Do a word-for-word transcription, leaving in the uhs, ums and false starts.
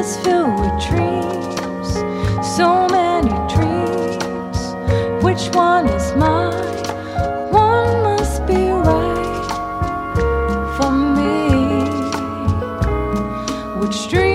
is filled with dreams, so many dreams. Which one is mine? One must be right for me. Which dream?